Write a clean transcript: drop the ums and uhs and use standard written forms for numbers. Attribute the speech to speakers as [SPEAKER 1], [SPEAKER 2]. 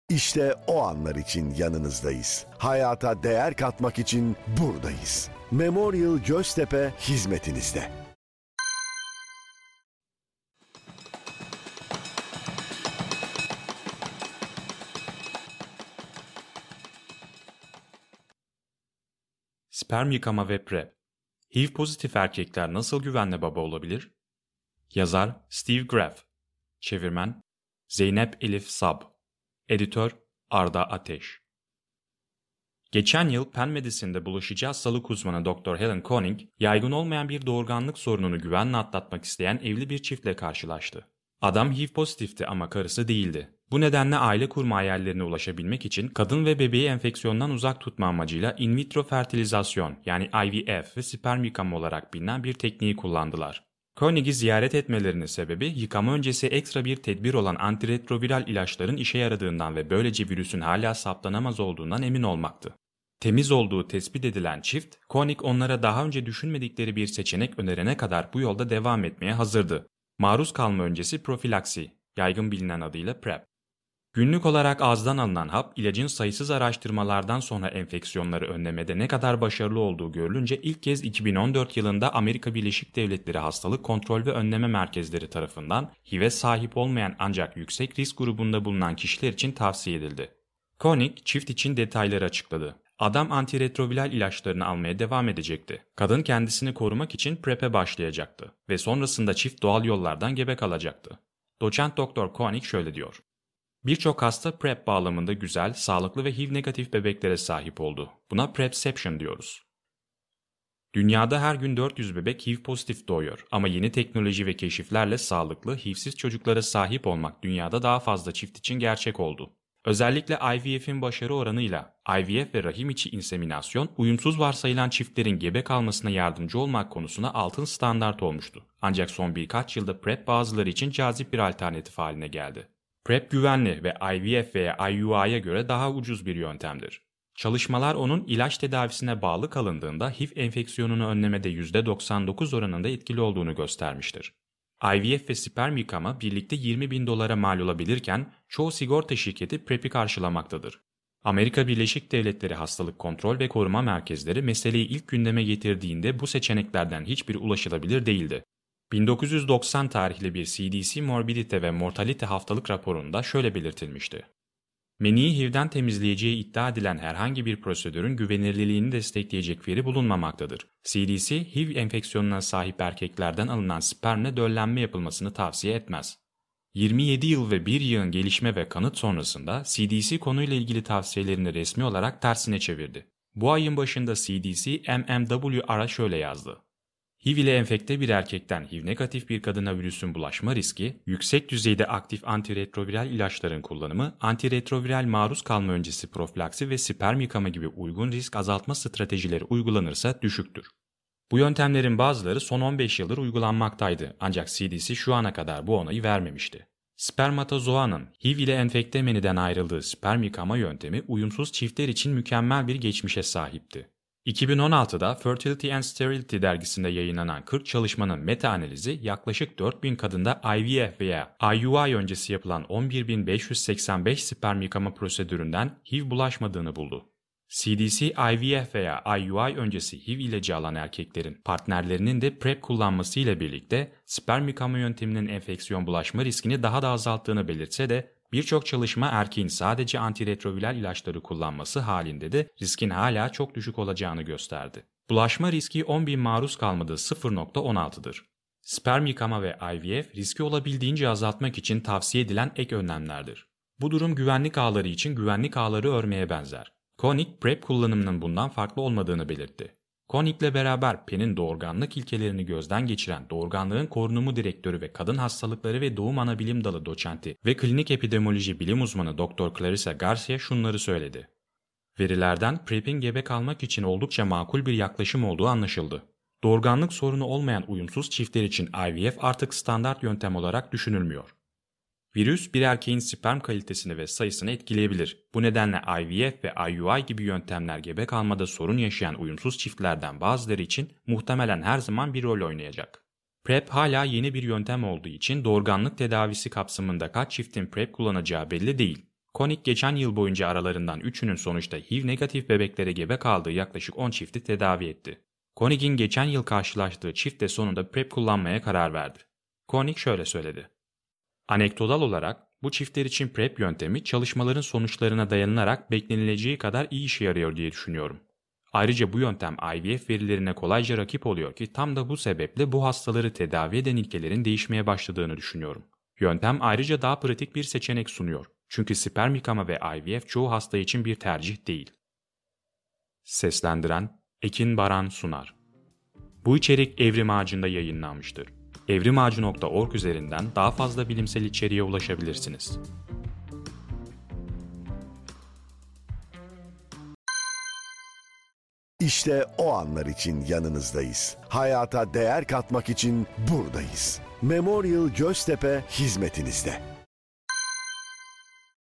[SPEAKER 1] İşte o anlar için yanınızdayız. Hayata değer katmak için buradayız. Memorial Göztepe hizmetinizde.
[SPEAKER 2] Sperm yıkama ve PrEP. HIV pozitif erkekler nasıl güvenli baba olabilir? Yazar Steve Graff. Çevirmen Zeynep Elif Sab. Editör Arda Ateş. Geçen yıl Penn Medicine'de bulaşıcı hastalık uzmanı Dr. Helen Koenig, yaygın olmayan bir doğurganlık sorununu güvenle atlatmak isteyen evli bir çiftle karşılaştı. Adam HIV pozitifti ama karısı değildi. Bu nedenle aile kurma hayallerine ulaşabilmek için kadın ve bebeği enfeksiyondan uzak tutma amacıyla in vitro fertilizasyon yani IVF ve sperm yıkama olarak bilinen bir tekniği kullandılar. Koenig'i ziyaret etmelerinin sebebi yıkama öncesi ekstra bir tedbir olan antiretroviral ilaçların işe yaradığından ve böylece virüsün hala saptanamaz olduğundan emin olmaktı. Temiz olduğu tespit edilen çift, Koenig onlara daha önce düşünmedikleri bir seçenek önerene kadar bu yolda devam etmeye hazırdı. Maruz kalma öncesi profilaksi, yaygın bilinen adıyla PrEP. Günlük olarak ağızdan alınan hap, ilacın sayısız araştırmalardan sonra enfeksiyonları önlemede ne kadar başarılı olduğu görülünce ilk kez 2014 yılında Amerika Birleşik Devletleri Hastalık Kontrol ve Önleme Merkezleri tarafından HIV'e sahip olmayan ancak yüksek risk grubunda bulunan kişiler için tavsiye edildi. Koenig, çift için detayları açıkladı. Adam antiretroviral ilaçlarını almaya devam edecekti. Kadın kendisini korumak için PrEP'e başlayacaktı ve sonrasında çift doğal yollardan gebe kalacaktı. Doçent Doktor Koenig şöyle diyor. Birçok hasta PrEP bağlamında güzel, sağlıklı ve HIV negatif bebeklere sahip oldu. Buna PrEPception diyoruz. Dünyada her gün 400 bebek HIV pozitif doğuyor ama yeni teknoloji ve keşiflerle sağlıklı, HIV'siz çocuklara sahip olmak dünyada daha fazla çift için gerçek oldu. Özellikle IVF'in başarı oranıyla IVF ve rahim içi inseminasyon, uyumsuz varsayılan çiftlerin gebe kalmasına yardımcı olmak konusunda altın standart olmuştu. Ancak son birkaç yılda PrEP bazıları için cazip bir alternatif haline geldi. PrEP güvenli ve IVF veya IUI'ye göre daha ucuz bir yöntemdir. Çalışmalar onun ilaç tedavisine bağlı kalındığında HIV enfeksiyonunu önlemede %99 oranında etkili olduğunu göstermiştir. IVF ve sperm yıkama birlikte $20.000 mal olabilirken çoğu sigorta şirketi PrEP'i karşılamaktadır. Amerika Birleşik Devletleri Hastalık Kontrol ve Koruma Merkezleri meseleyi ilk gündeme getirdiğinde bu seçeneklerden hiçbiri ulaşılabilir değildi. 1990 tarihli bir CDC Morbidity ve Mortality haftalık raporunda şöyle belirtilmişti. Meniyi HIV'den temizleyeceği iddia edilen herhangi bir prosedürün güvenilirliğini destekleyecek veri bulunmamaktadır. CDC, HIV enfeksiyonuna sahip erkeklerden alınan spermle döllenme yapılmasını tavsiye etmez. 27 yıl ve 1 yığın gelişme ve kanıt sonrasında CDC konuyla ilgili tavsiyelerini resmi olarak tersine çevirdi. Bu ayın başında CDC, MMWR'a şöyle yazdı. HIV ile enfekte bir erkekten HIV negatif bir kadına virüsün bulaşma riski, yüksek düzeyde aktif antiretroviral ilaçların kullanımı, antiretroviral maruz kalma öncesi profilaksi ve sperm yıkama gibi uygun risk azaltma stratejileri uygulanırsa düşüktür. Bu yöntemlerin bazıları son 15 yıldır uygulanmaktaydı ancak CDC şu ana kadar bu onayı vermemişti. Spermatozoanın HIV ile enfekte meniden ayrıldığı sperm yıkama yöntemi uyumsuz çiftler için mükemmel bir geçmişe sahipti. 2016'da Fertility and Sterility dergisinde yayınlanan 40 çalışmanın meta-analizi yaklaşık 4000 kadında IVF veya IUI öncesi yapılan 11.585 sperm yıkama prosedüründen HIV bulaşmadığını buldu. CDC, IVF veya IUI öncesi HIV ilacı alan erkeklerin partnerlerinin de PrEP kullanması ile birlikte sperm yıkama yönteminin enfeksiyon bulaşma riskini daha da azalttığını belirtse de birçok çalışma erkeğin sadece antiretroviral ilaçları kullanması halinde de riskin hala çok düşük olacağını gösterdi. Bulaşma riski 10.000 maruz kalmada 0.16'dır. Sperm yıkama ve IVF riski olabildiğince azaltmak için tavsiye edilen ek önlemlerdir. Bu durum güvenlik ağları için güvenlik ağları örmeye benzer. Koenig, PrEP kullanımının bundan farklı olmadığını belirtti. Koenig'le beraber Penn'in doğurganlık ilkelerini gözden geçiren Doğurganlığın Korunumu Direktörü ve Kadın Hastalıkları ve Doğum Anabilim Dalı doçenti ve klinik epidemioloji bilim uzmanı Dr. Clarissa Garcia şunları söyledi. Verilerden PrEP'in gebe kalmak için oldukça makul bir yaklaşım olduğu anlaşıldı. Doğurganlık sorunu olmayan uyumsuz çiftler için IVF artık standart yöntem olarak düşünülmüyor. Virüs bir erkeğin sperm kalitesini ve sayısını etkileyebilir. Bu nedenle IVF ve IUI gibi yöntemler gebe kalmada sorun yaşayan uyumsuz çiftlerden bazıları için muhtemelen her zaman bir rol oynayacak. PrEP hala yeni bir yöntem olduğu için doğurganlık tedavisi kapsamında kaç çiftin PrEP kullanacağı belli değil. Konik geçen yıl boyunca aralarından 3'ünün sonuçta HIV negatif bebeklere gebe kaldığı yaklaşık 10 çifti tedavi etti. Konik'in geçen yıl karşılaştığı çift de sonunda PrEP kullanmaya karar verdi. Konik şöyle söyledi. Anekdotal olarak bu çiftler için PrEP yöntemi çalışmaların sonuçlarına dayanılarak beklenileceği kadar iyi işe yarıyor diye düşünüyorum. Ayrıca bu yöntem IVF verilerine kolayca rakip oluyor ki tam da bu sebeple bu hastaları tedavi eden ilkelerin değişmeye başladığını düşünüyorum. Yöntem ayrıca daha pratik bir seçenek sunuyor. Çünkü sperm yıkama ve IVF çoğu hasta için bir tercih değil. Seslendiren Ekin Baran Sunar. Bu içerik Evrim Ağacı'nda yayınlanmıştır. evrimağacı.org üzerinden daha fazla bilimsel içeriğe ulaşabilirsiniz.
[SPEAKER 1] İşte o anlar için yanınızdayız. Hayata değer katmak için buradayız. Memorial Göztepe hizmetinizde.